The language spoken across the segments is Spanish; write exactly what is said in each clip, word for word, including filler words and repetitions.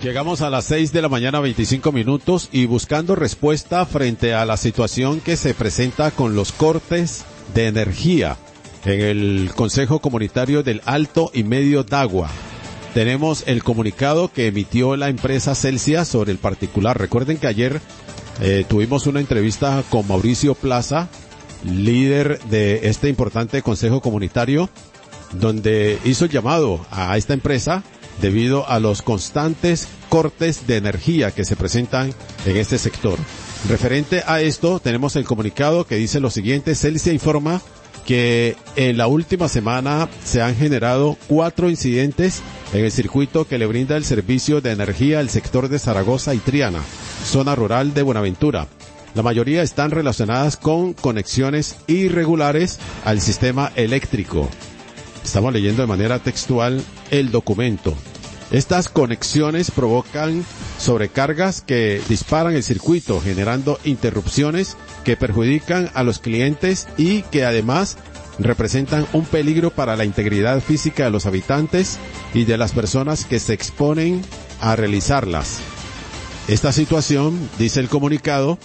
Llegamos a las seis de la mañana, veinticinco minutos, y buscando respuesta frente a la situación que se presenta con los cortes de energía en el Consejo Comunitario del Alto y Medio Dagua. Tenemos el comunicado que emitió la empresa Celsia sobre el particular. Recuerden que ayer eh, tuvimos una entrevista con Mauricio Plaza, líder de este importante Consejo Comunitario, donde hizo llamado a esta empresa debido a los constantes cortes de energía que se presentan en este sector. Referente a esto, tenemos el comunicado que dice lo siguiente: Celsia informa que en la última semana se han generado cuatro incidentes en el circuito que le brinda el servicio de energía al sector de Zaragoza y Triana, zona rural de Buenaventura. La mayoría están relacionadas con conexiones irregulares al sistema eléctrico. Estamos leyendo de manera textual el documento. Estas conexiones provocan sobrecargas que disparan el circuito, generando interrupciones que perjudican a los clientes y que además representan un peligro para la integridad física de los habitantes y de las personas que se exponen a realizarlas. Esta situación, dice el comunicado,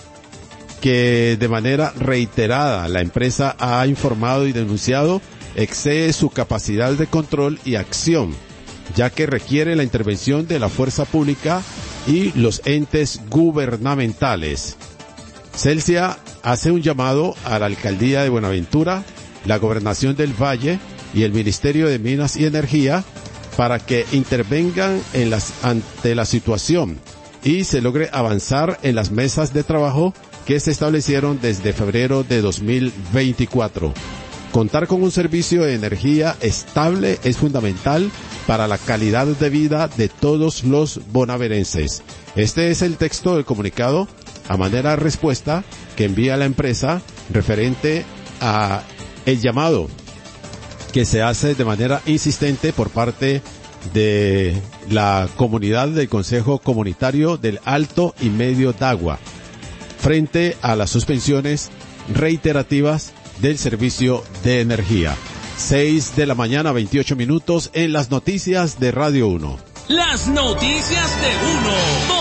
que de manera reiterada la empresa ha informado y denunciado, excede su capacidad de control y acción, ya que requiere la intervención de la fuerza pública y los entes gubernamentales. Celsia hace un llamado a la Alcaldía de Buenaventura, la Gobernación del Valle y el Ministerio de Minas y Energía para que intervengan en las, ante la situación y se logre avanzar en las mesas de trabajo que se establecieron desde febrero de dos mil veinticuatro. Contar con un servicio de energía estable es fundamental para la calidad de vida de todos los bonaverenses. Este es el texto del comunicado a manera de respuesta que envía la empresa referente a el llamado que se hace de manera insistente por parte de la comunidad del Consejo Comunitario del Alto y Medio Dagua frente a las suspensiones reiterativas del servicio de energía. seis de la mañana, veintiocho minutos en las noticias de Radio uno. Las noticias de uno.